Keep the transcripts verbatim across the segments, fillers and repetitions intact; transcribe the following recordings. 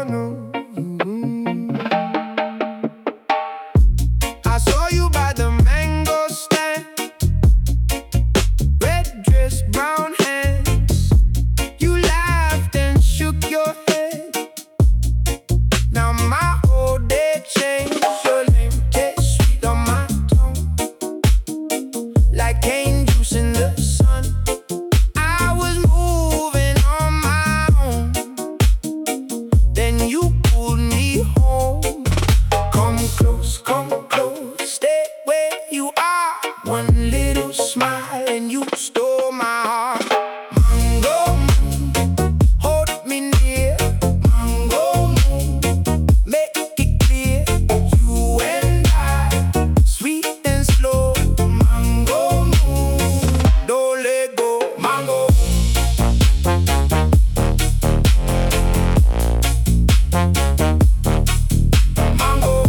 no. Mhm. I saw you by the mango stand, red dress, brown hands. You laughed and shook your head. Now my whole day changed. Your name tastes sweet on my tongue, like cane juice in the sun. I was moving on my own, then you pulled me home. Come close, come close, stay where you are. One little smile and you stole my heart. Mango moon, hold me near. Mango moon, make it clear. You and I, sweet and slow. Mango moon, don't let go. Mango Mango.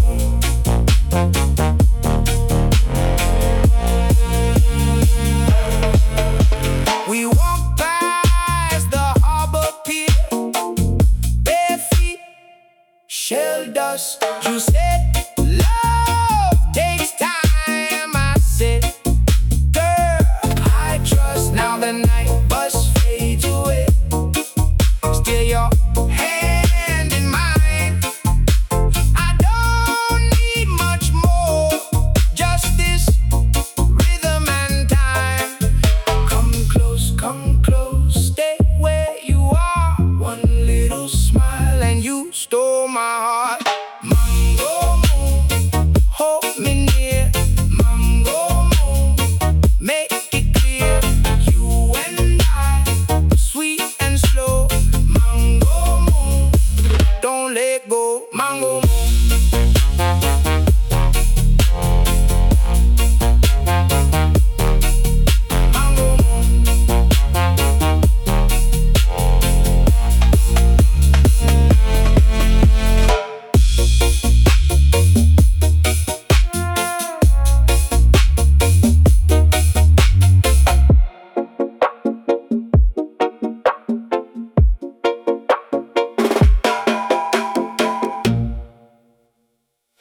We walked past the harbor pier, bare feet, shell dust. You said, love takes time. I said, girl, I trust. Now the night bus fades away, still your hand in mine. I don't need much more, just this rhythm and time. Come close, come close, stay where you are. One little smile and you stole my heart.